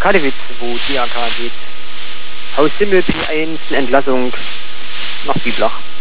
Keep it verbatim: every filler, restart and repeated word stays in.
Kadewitz, wo die A K geht. Haus Simmel, B eins, Entlassung nach Bieblach.